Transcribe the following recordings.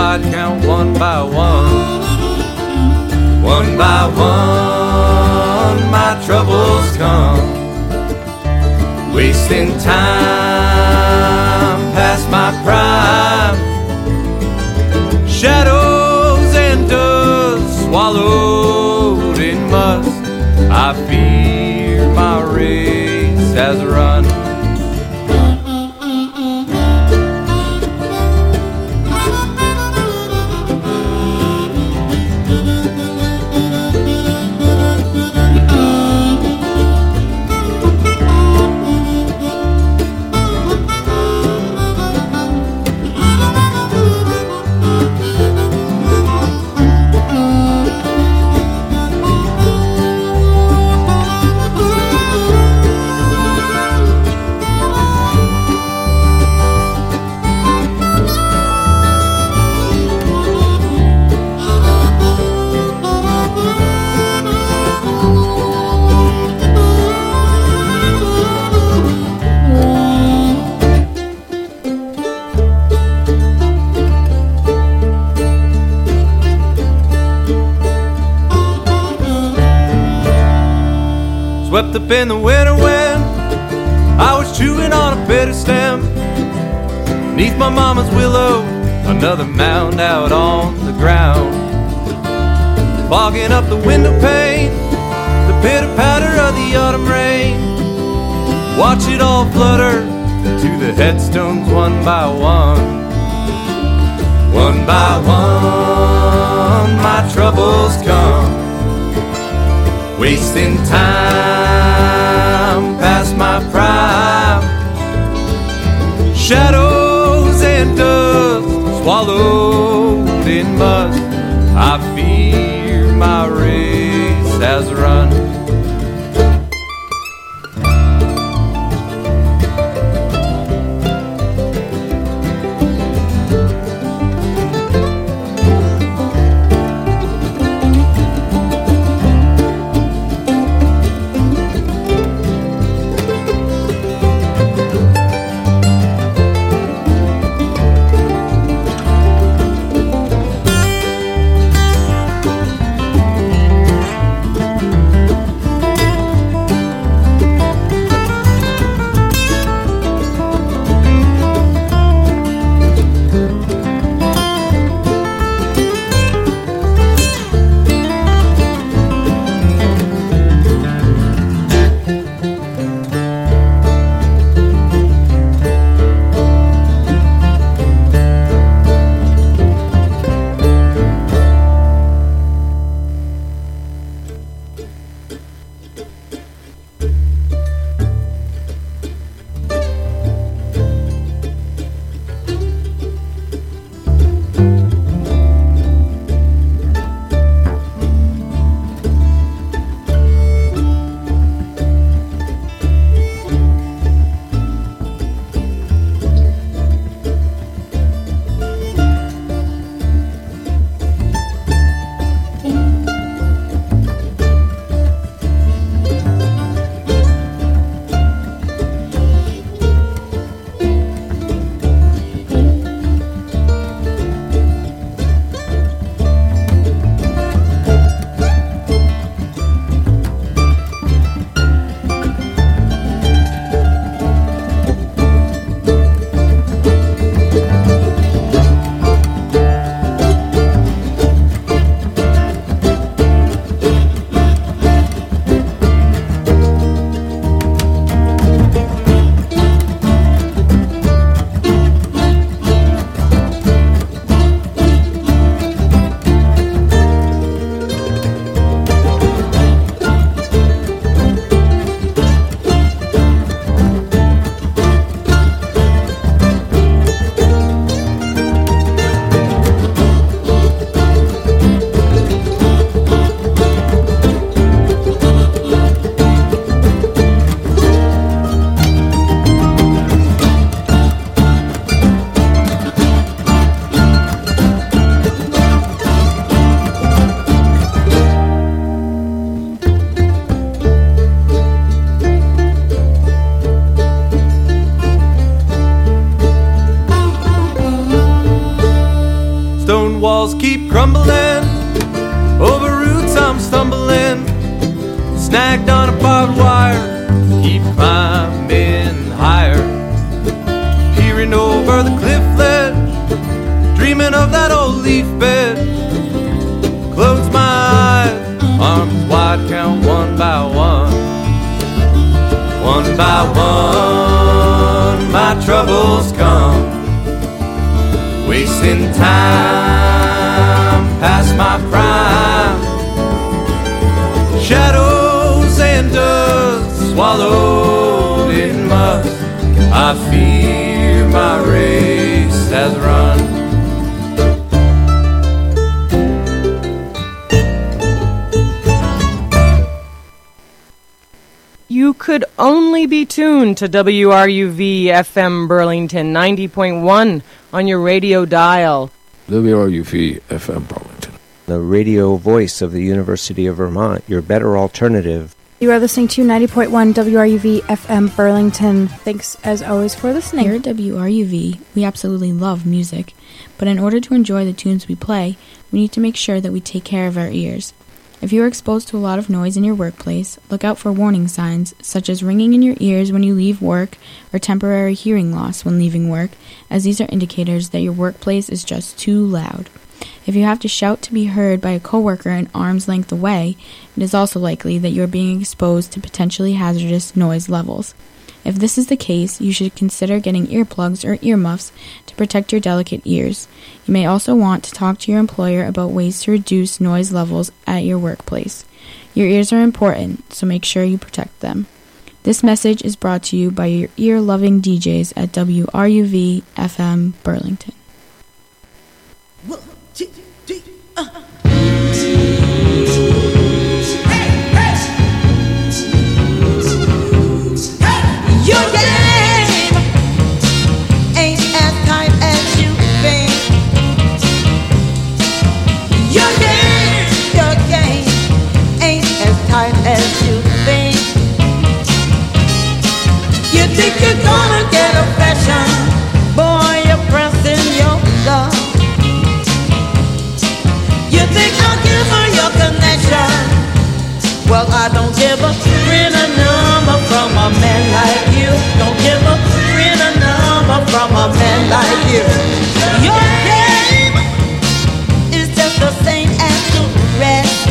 I'd count one by one. One by one my troubles come, wasting time past my prime. Shadows and dust swallowed in must, I fear my race has run. Swept up in the winter wind, I was chewing on a bitter stem. Neath my mama's willow, another mound out on the ground. Fogging up the window pane, the pitter-patter of the autumn rain. Watch it all flutter to the headstones one by one. One by one my troubles come, wasting time past my prime. Shadows and dust swallowed in must, I fear my race has run. Stone walls keep crumbling, over roots I'm stumbling, snagged on a barbed wire, keep climbing higher, peering over the cliff ledge, dreaming of that old leaf bed. Close my eyes, arms wide, count one by one. One by one, my troubles come, wasting time past my prime. Shadows and dust swallowed in mud, I fear my race has run. You could only be tuned to WRUV FM Burlington 90.1 on your radio dial. WRUV FM Burlington, the radio voice of the University of Vermont, your better alternative. You are listening to 90.1 WRUV FM Burlington. Thanks as always for listening. Here at WRUV, we absolutely love music, but in order to enjoy the tunes we play, we need to make sure that we take care of our ears. If you are exposed to a lot of noise in your workplace, look out for warning signs, such as ringing in your ears when you leave work or temporary hearing loss when leaving work, as these are indicators that your workplace is just too loud. If you have to shout to be heard by a coworker an arm's length away, it is also likely that you are being exposed to potentially hazardous noise levels. If this is the case, you should consider getting earplugs or earmuffs to protect your delicate ears. You may also want to talk to your employer about ways to reduce noise levels at your workplace. Your ears are important, so make sure you protect them. This message is brought to you by your ear-loving DJs at WRUV FM Burlington. Your game ain't as tight as you think. Your game ain't as tight as you think. You think you're gonna get affection, boy, you're pressing your luck. You think I'll give her your connection? Well, I don't give a friend a number from a man like you. Don't give a friend a number from a man like you. Your game is just the same as the rest.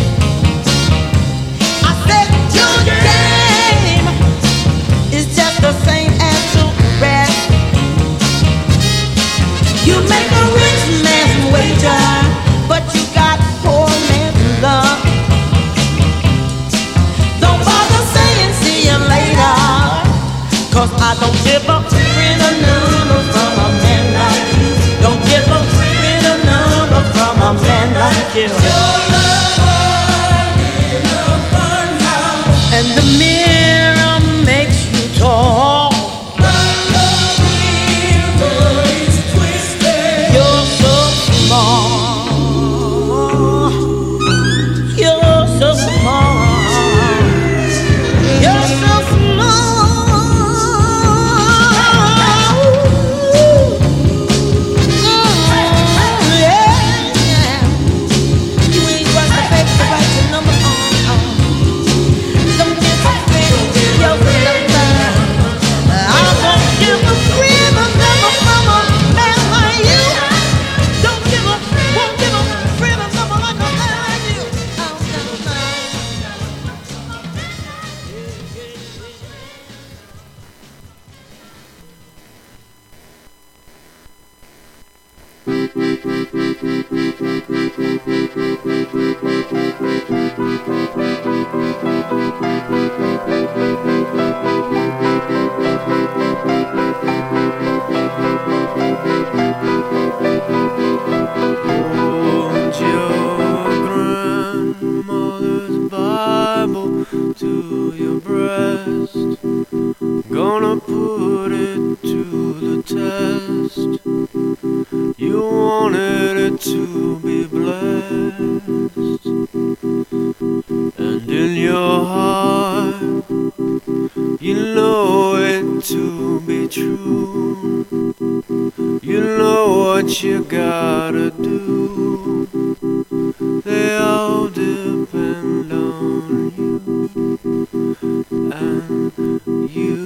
I said your game is just the same as the rest. You make a rich man's wager, but you got poor man's love. Cause I don't give a friend a number from a man like you. Don't give a friend a number from a man like you. Your love in a fun house, and the mirror makes you tall. My love is twisted. You're so small. You're so small. You're so small. Gonna put it to the test. You You wanted it to be blessed, and in your heart you know it to be true. You know what you gotta do. They all depend on you, and you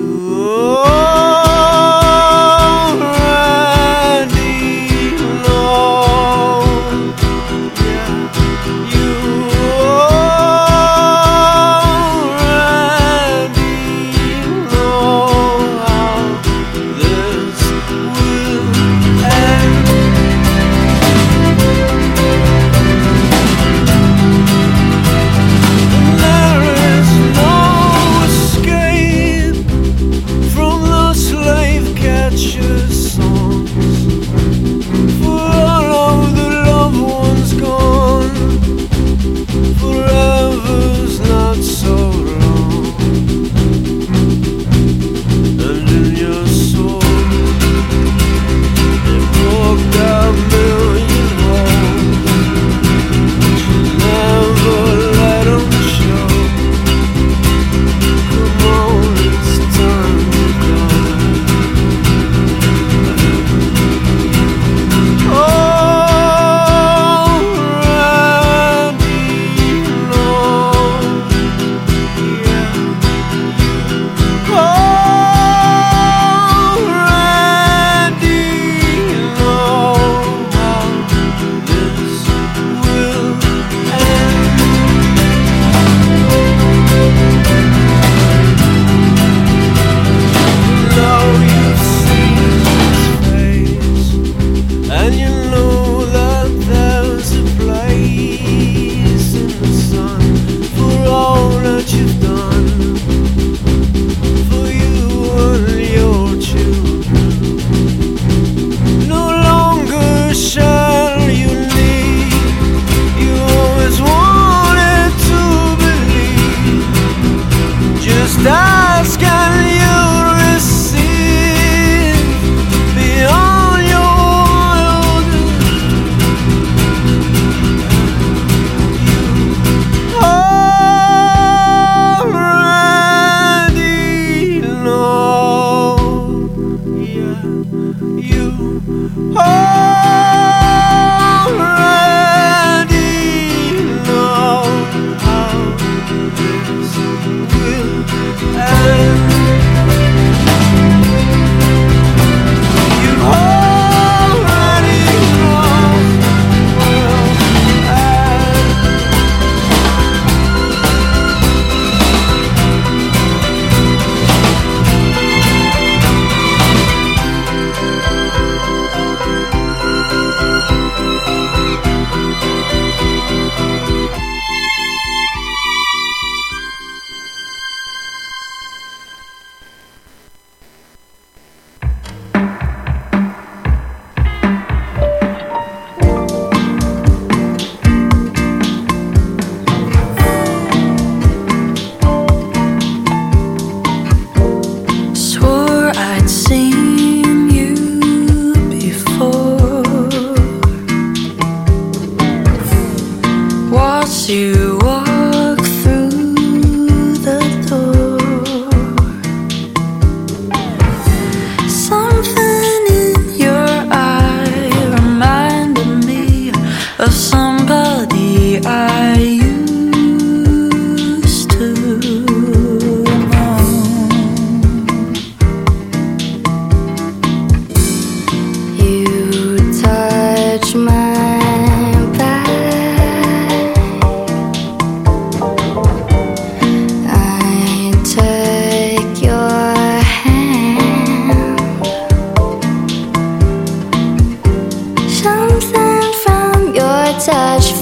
already know. Yeah, you already know how this will end. There is no escape from the slave catcher's songs. For all of the loved ones gone, forever's not so long. And in your soul, they broke down million holes, but you never let them show. Come on, it's time to go. Already know, yeah. Already know how this will end. Now you've seen his face, and you know that there's a place in the sun for all that you've done, for you and your children. No longer shall you need, you always wanted to believe. Just ask and you'll receive beyond your wildest. You already know, yeah. You already know how this will end. You already know will end. Swore I'd seen you before. Watched you walk through the door. Something in your eye reminded me of somebody I used to know. You touch my back, I take your hand. Something from your touch